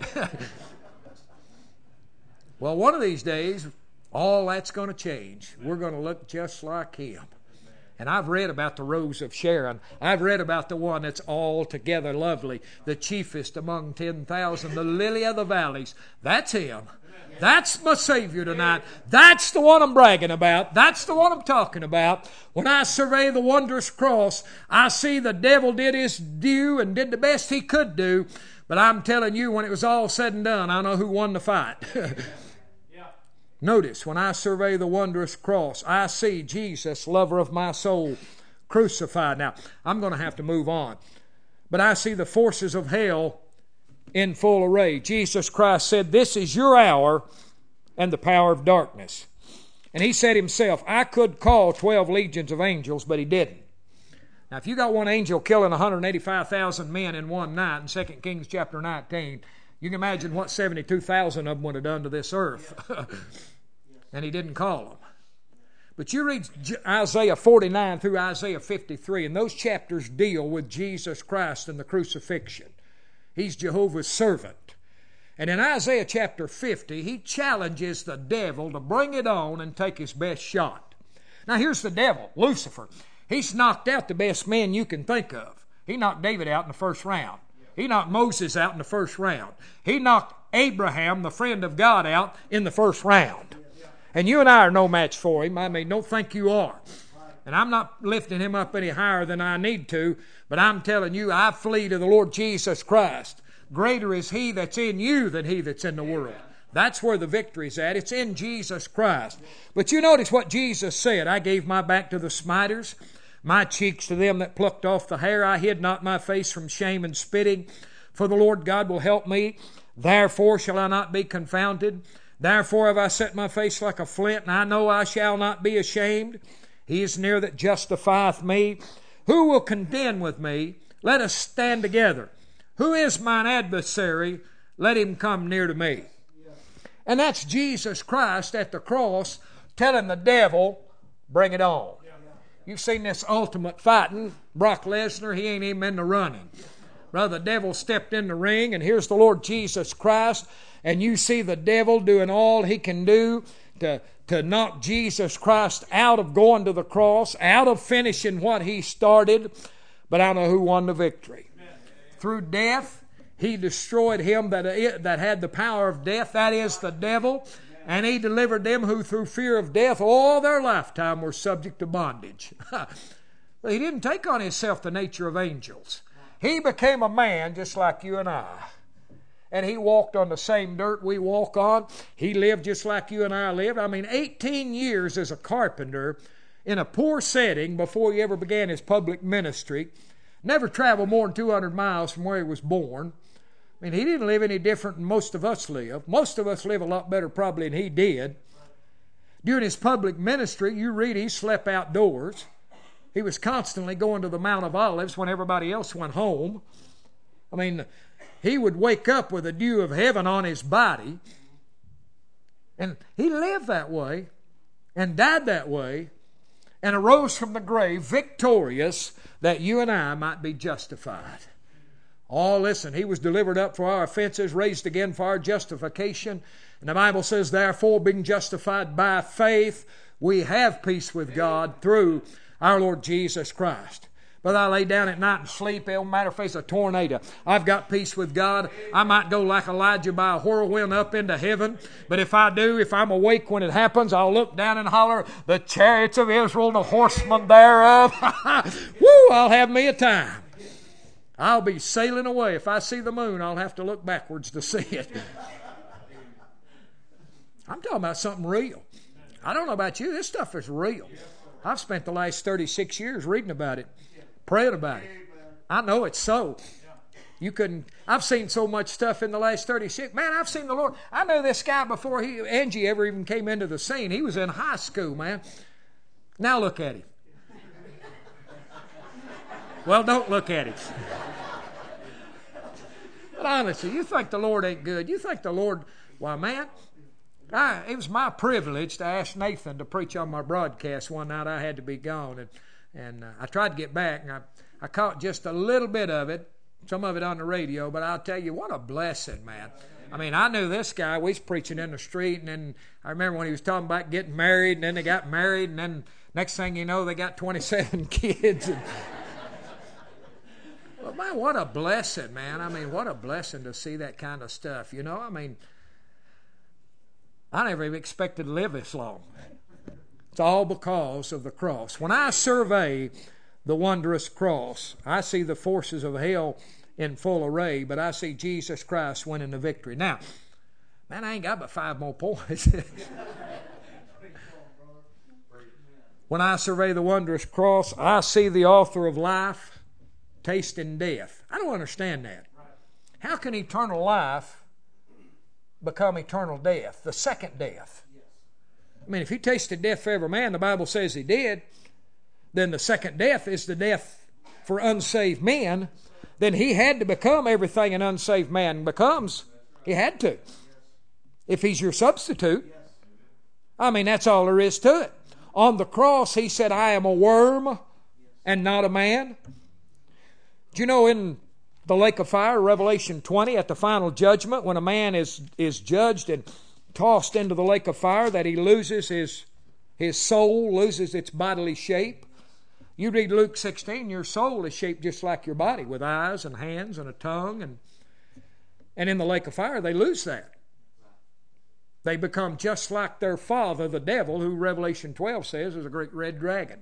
Well, one of these days, all that's going to change. We're going to look just like Him. And I've read about the Rose of Sharon. I've read about the one that's altogether lovely, the chiefest among ten thousand, the lily of the valleys. That's Him. That's my Savior tonight. That's the one I'm bragging about. That's the one I'm talking about. When I survey the wondrous cross, I see the devil did his due and did the best he could do. But I'm telling you, when it was all said and done, I know who won the fight. Notice, when I survey the wondrous cross, I see Jesus, lover of my soul, crucified. Now, I'm going to have to move on. But I see the forces of hell in full array. Jesus Christ said, "This is your hour and the power of darkness." And He said Himself, I could call twelve legions of angels, but He didn't. Now, if you got one angel killing one hundred eighty-five thousand men in one night in Second Kings chapter nineteen, you can imagine what seventy-two thousand of them would have done to this earth. And He didn't call them. But you read Isaiah forty-nine through Isaiah fifty-three, and those chapters deal with Jesus Christ and the crucifixion. He's Jehovah's servant. And in Isaiah chapter fifty, He challenges the devil to bring it on and take his best shot. Now here's the devil, Lucifer. He's knocked out the best men you can think of. He knocked David out in the first round. He knocked Moses out in the first round. He knocked Abraham, the friend of God, out in the first round. And you and I are no match for him. I mean, don't think you are. And I'm not lifting him up any higher than I need to, but I'm telling you, I flee to the Lord Jesus Christ. Greater is He that's in you than he that's in the world. That's where the victory's at. It's in Jesus Christ. But you notice what Jesus said. I gave my back to the smiters, my cheeks to them that plucked off the hair. I hid not my face from shame and spitting. For the Lord God will help me. Therefore shall I not be confounded. Therefore have I set my face like a flint, and I know I shall not be ashamed. He is near that justifieth me. Who will contend with me? Let us stand together. Who is mine adversary? Let him come near to me. And that's Jesus Christ at the cross telling the devil, bring it on. You've seen this ultimate fighting. Brock Lesnar, he ain't even in the running. Brother, the devil stepped in the ring, and here's the Lord Jesus Christ. And you see the devil doing all he can do to, to knock Jesus Christ out of going to the cross, out of finishing what He started. But I know who won the victory. Amen. Through death, He destroyed him that, that had the power of death, that is the devil. And He delivered them who through fear of death all their lifetime were subject to bondage. But He didn't take on Himself the nature of angels. He became a man just like you and I. And He walked on the same dirt we walk on. He lived just like you and I lived. I mean, eighteen years as a carpenter in a poor setting before He ever began His public ministry. Never traveled more than two hundred miles from where He was born. I mean, He didn't live any different than most of us live. Most of us live a lot better probably than He did. During His public ministry, you read He slept outdoors. He was constantly going to the Mount of Olives when everybody else went home. I mean, He would wake up with the dew of heaven on His body. And He lived that way and died that way and arose from the grave victorious that you and I might be justified. Oh, listen, He was delivered up for our offenses, raised again for our justification. And the Bible says, therefore, being justified by faith, we have peace with God through our Lord Jesus Christ. But I lay down at night and sleep. It don't matter if it's a tornado. I've got peace with God. I might go like Elijah by a whirlwind up into heaven. But if I do, if I'm awake when it happens, I'll look down and holler, the chariots of Israel and the horsemen thereof. Woo, I'll have me a time. I'll be sailing away. If I see the moon, I'll have to look backwards to see it. I'm talking about something real. I don't know about you. This stuff is real. I've spent the last thirty-six years reading about it. Praying about it. I know it's so. You couldn't. I've seen so much stuff in the last thirty-six. Man, I've seen the Lord. I knew this guy before he, Angie ever even came into the scene. He was in high school, man. Now look at him. Well, don't look at him. But honestly, you think the Lord ain't good. You think the Lord, why, man, I, it was my privilege to ask Nathan to preach on my broadcast one night. I had to be gone. And And uh, I tried to get back, and I, I caught just a little bit of it, some of it on the radio, but I'll tell you, what a blessing, man. I mean, I knew this guy. We was preaching in the street, and then I remember when he was talking about getting married, and then they got married, and then Next thing you know, they got twenty-seven kids. And, well, man, what a blessing, man. I mean, what a blessing to see that kind of stuff. You know, I mean, I never even expected to live this long. It's all because of the cross. When I survey the wondrous cross, I see the forces of hell in full array, but I see Jesus Christ winning the victory. Now, man, I ain't got but five more points. When I survey the wondrous cross, I see the author of life tasting death. I don't understand that. How can eternal life become eternal death, the second death? I mean, if he tasted death for every man, the Bible says he did, then the second death is the death for unsaved men. Then he had to become everything an unsaved man becomes. He had to. If he's your substitute. I mean, that's all there is to it. On the cross, he said, I am a worm and not a man. Do you know in the lake of fire, Revelation twenty, at the final judgment, when a man is, is judged and tossed into the lake of fire, that he loses his, his soul, loses its bodily shape? You read Luke sixteen, your soul is shaped just like your body, with eyes and hands and a tongue. And, and in the lake of fire, they lose that. They become just like their father, the devil, who Revelation twelve says is a great red dragon.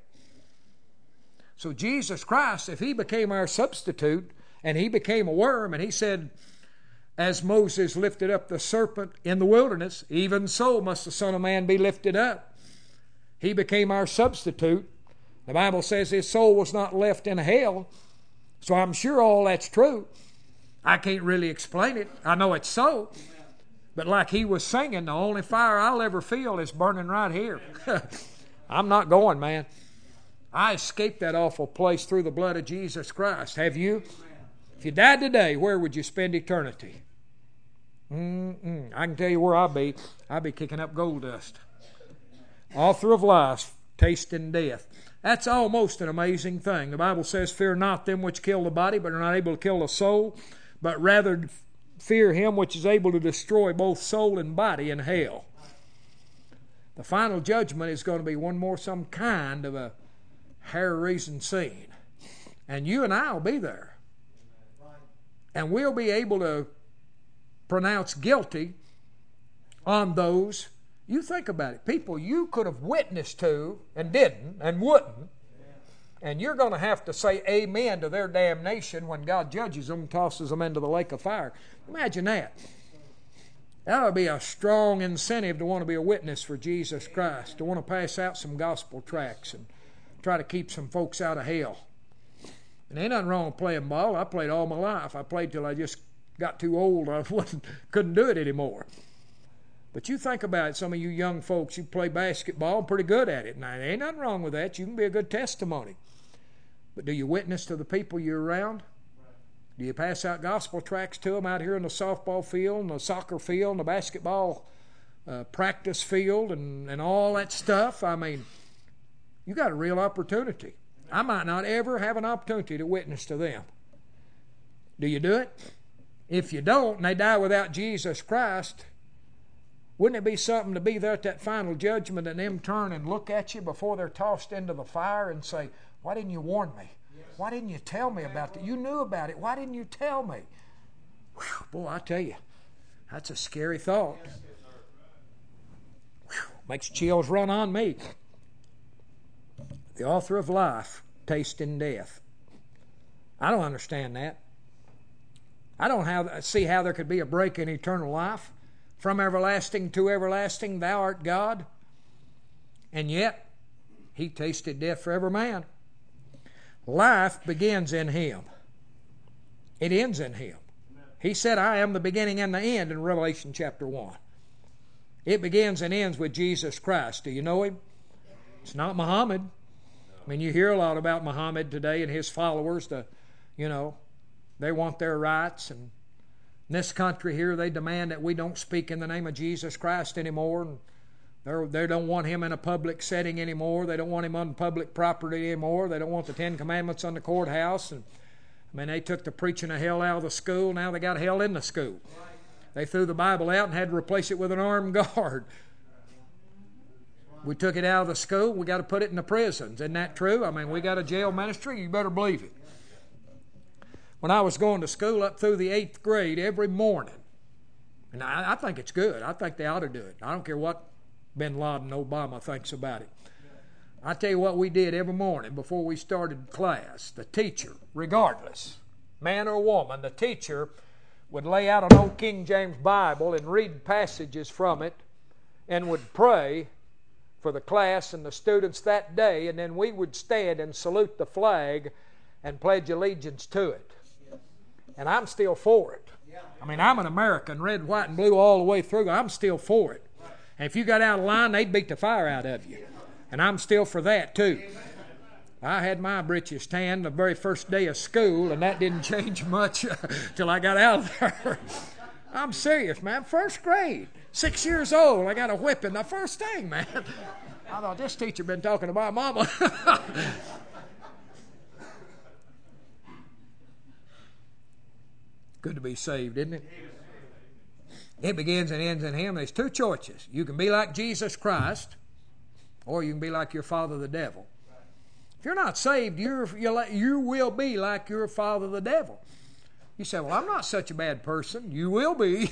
So Jesus Christ, if he became our substitute, and he became a worm, and he said, as Moses lifted up the serpent in the wilderness, even so must the Son of Man be lifted up. He became our substitute. The Bible says his soul was not left in hell. So I'm sure all that's true. I can't really explain it. I know it's so. But like he was singing, the only fire I'll ever feel is burning right here. I'm not going, man. I escaped that awful place through the blood of Jesus Christ. Have you? If you died today, where would you spend eternity? Mm-mm. I can tell you where I'd be. I'd be kicking up gold dust. Author of life, tasting death. That's almost an amazing thing. The Bible says, fear not them which kill the body, but are not able to kill the soul, but rather fear him which is able to destroy both soul and body in hell. The final judgment is going to be one more some kind of a hair-raising scene. And you and I will be there. And we'll be able to pronounce guilty on those. You think about it. People you could have witnessed to and didn't and wouldn't. And you're going to have to say amen to their damnation when God judges them and tosses them into the lake of fire. Imagine that. That would be a strong incentive to want to be a witness for Jesus Christ, to want to pass out some gospel tracts and try to keep some folks out of hell. And ain't nothing wrong with playing ball. I played all my life. I played till I just got too old. I wasn't, couldn't do it anymore. But you think about it, some of you young folks, you play basketball, pretty good at it. Now, there ain't nothing wrong with that. You can be a good testimony. But do you witness to the people you're around? Do you pass out gospel tracts to them out here in the softball field, and the soccer field, and the basketball uh, practice field, and, and all that stuff? I mean, you got a real opportunity. I might not ever have an opportunity to witness to them. Do you do it? If you don't, and they die without Jesus Christ, wouldn't it be something to be there at that final judgment and them turn and look at you before they're tossed into the fire and say, why didn't you warn me? Why didn't you tell me about that? You knew about it. Why didn't you tell me? Whew, boy, I tell you, that's a scary thought. Whew, makes chills run on me. The author of life, tasting death. I don't understand that. I don't have, see how there could be a break in eternal life. From everlasting to everlasting, thou art God. And yet, he tasted death for every man. Life begins in him. It ends in him. He said, I am the beginning and the end in Revelation chapter one. It begins and ends with Jesus Christ. Do you know him? It's not Muhammad. I mean, you hear a lot about Muhammad today and his followers. The, you know, they want their rights. And in this country here, they demand that we don't speak in the name of Jesus Christ anymore. And They're, they don't want him in a public setting anymore. They don't want him on public property anymore. They don't want the Ten Commandments on the courthouse. And I mean, they took the preaching of hell out of the school. Now they got hell in the school. They threw the Bible out and had to replace it with an armed guard. We took it out of the school. We got to put it in the prisons. Isn't that true? I mean, we got a jail ministry. You better believe it. When I was going to school up through the eighth grade every morning, and I, I think it's good. I think they ought to do it. I don't care what Bin Laden Obama thinks about it. I tell you what we did every morning before we started class. The teacher, regardless, man or woman, the teacher would lay out an old King James Bible and read passages from it and would pray for the class and the students that day, and then we would stand and salute the flag and pledge allegiance to it. And I'm still for it. I mean, I'm an American, red, white, and blue all the way through. I'm still for it. And if you got out of line, they'd beat the fire out of you. And I'm still for that, too. I had my britches tanned the very first day of school, and that didn't change much till I got out of there. I'm serious, man. First grade, six years old, I got a whipping the first thing, man. I thought, this teacher been talking to my mama. Good to be saved, isn't it? It begins and ends in Him. There's two choices. You can be like Jesus Christ, or you can be like your father the devil. If you're not saved, you're, you're, you will be like your father the devil. You say, well, I'm not such a bad person. You will be.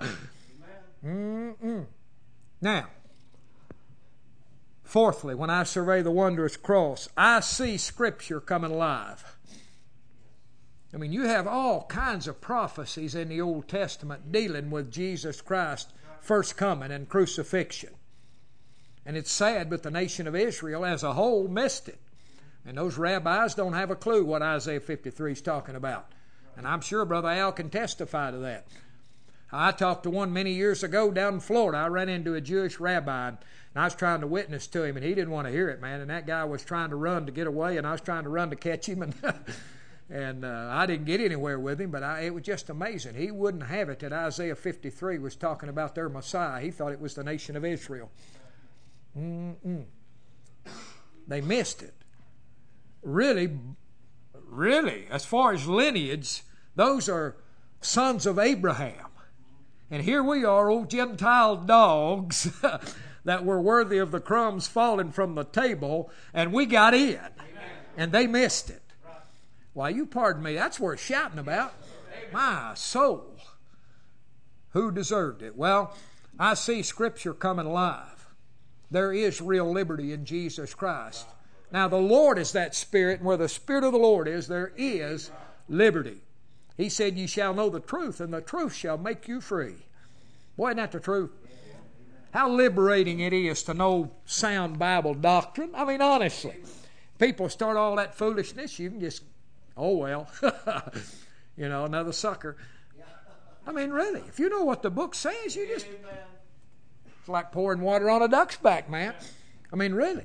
Mm-mm. Now, fourthly, when I survey the wondrous cross, I see Scripture coming alive. I mean, you have all kinds of prophecies in the Old Testament dealing with Jesus Christ's first coming and crucifixion. And it's sad, but the nation of Israel as a whole missed it. And those rabbis don't have a clue what Isaiah fifty-three is talking about. And I'm sure Brother Al can testify to that. I talked to one many years ago down in Florida. I ran into a Jewish rabbi, and I was trying to witness to him, and he didn't want to hear it, man. And that guy was trying to run to get away, and I was trying to run to catch him, and and uh, I didn't get anywhere with him, but I, it was just amazing. He wouldn't have it that Isaiah fifty-three was talking about their Messiah. He thought it was the nation of Israel. Mm-mm. They missed it. Really, really, as far as lineage, those are sons of Abraham. And here we are, old Gentile dogs that were worthy of the crumbs falling from the table, and we got in, and they missed it. Why, you pardon me, that's worth shouting about. My soul. Who deserved it? Well, I see Scripture coming alive. There is real liberty in Jesus Christ. Now, the Lord is that Spirit, and where the Spirit of the Lord is, there is liberty. He said, "Ye shall know the truth, and the truth shall make you free." Boy, isn't that the truth? How liberating it is to know sound Bible doctrine. I mean, honestly, people start all that foolishness, you can just, oh, well, you know, another sucker. I mean, really, if you know what the book says, you just, it's like pouring water on a duck's back, man. I mean, really.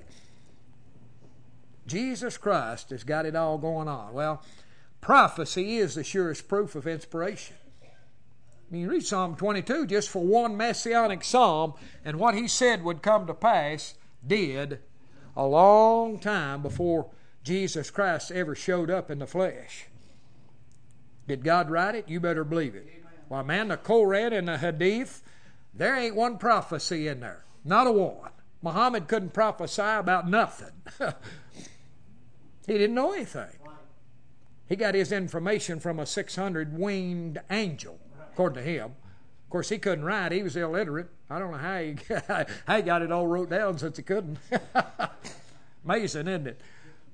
Jesus Christ has got it all going on. Well, prophecy is the surest proof of inspiration. I mean, you read Psalm twenty-two just for one messianic psalm, and what he said would come to pass did a long time before Jesus Christ ever showed up in the flesh. Did God write it? You better believe it. Why, man, the Koran and the Hadith, there ain't one prophecy in there. Not a one. Muhammad couldn't prophesy about nothing. He didn't know anything. He got his information from a six hundred winged angel, according to him. Of course, he couldn't write. He was illiterate. I don't know how he, how he got it all wrote down since he couldn't. Amazing, isn't it?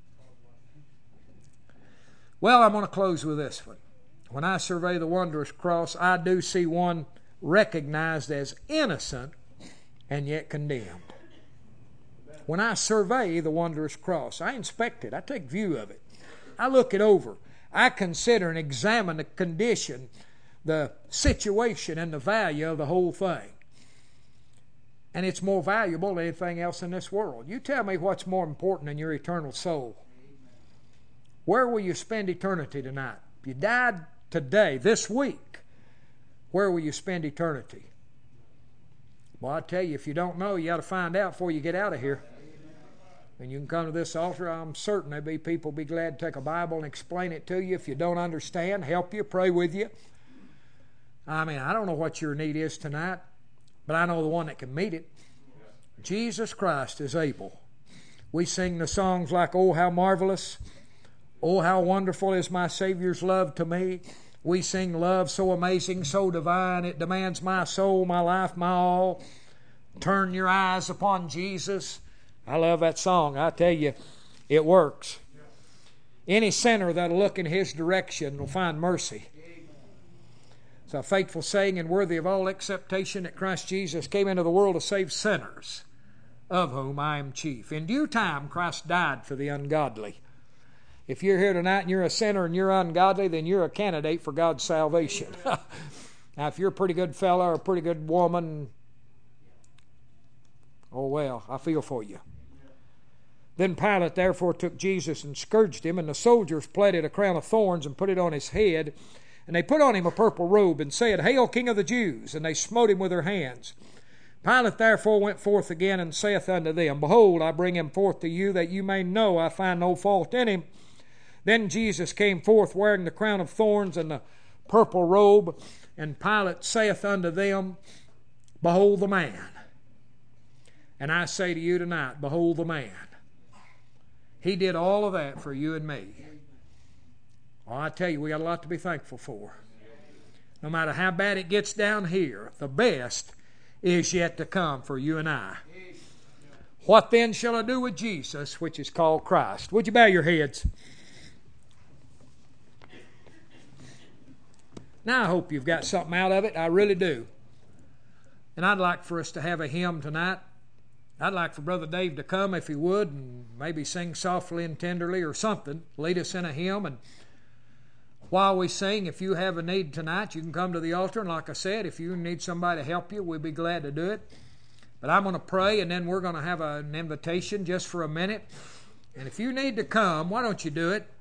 Well, I'm going to close with this one. When I survey the wondrous cross, I do see one recognized as innocent and yet condemned. When I survey the wondrous cross, I inspect it. I take view of it. I look it over. I consider and examine the condition, the situation, and the value of the whole thing. And it's more valuable than anything else in this world. You tell me what's more important than your eternal soul. Where will you spend eternity tonight? If you died today, this week, where will you spend eternity? Well, I tell you, if you don't know, you got to find out before you get out of here. And you can come to this altar. I'm certain there'll be people be glad to take a Bible and explain it to you. If you don't understand, help you, pray with you. I mean, I don't know what your need is tonight, but I know the one that can meet it. Jesus Christ is able. We sing the songs like, "Oh, how marvelous, oh, how wonderful is my Savior's love to me." We sing love so amazing, so divine, it demands my soul, my life, my all. Turn your eyes upon Jesus. I love that song. I tell you, it works. Any sinner that'll look in His direction will find mercy. It's a faithful saying and worthy of all acceptation that Christ Jesus came into the world to save sinners, of whom I am chief. In due time, Christ died for the ungodly. If you're here tonight and you're a sinner and you're ungodly, then you're a candidate for God's salvation. Now, if you're a pretty good fellow or a pretty good woman, oh well, I feel for you. Then Pilate therefore took Jesus and scourged him, and the soldiers plaited a crown of thorns and put it on his head. And they put on him a purple robe and said, "Hail, King of the Jews!" And they smote him with their hands. Pilate therefore went forth again and saith unto them, "Behold, I bring him forth to you, that you may know I find no fault in him." Then Jesus came forth wearing the crown of thorns and the purple robe. And Pilate saith unto them, "Behold the man." And I say to you tonight, behold the man. He did all of that for you and me. Well, I tell you, we got a lot to be thankful for. No matter how bad it gets down here, the best is yet to come for you and I. What then shall I do with Jesus, which is called Christ? Would you bow your heads? Now I hope you've got something out of it. I really do. And I'd like for us to have a hymn tonight. I'd like for Brother Dave to come, if he would, and maybe sing softly and tenderly or something. Lead us in a hymn. And while we sing, if you have a need tonight, you can come to the altar. And like I said, if you need somebody to help you, we'd be glad to do it. But I'm going to pray, and then we're going to have an invitation just for a minute. And if you need to come, why don't you do it?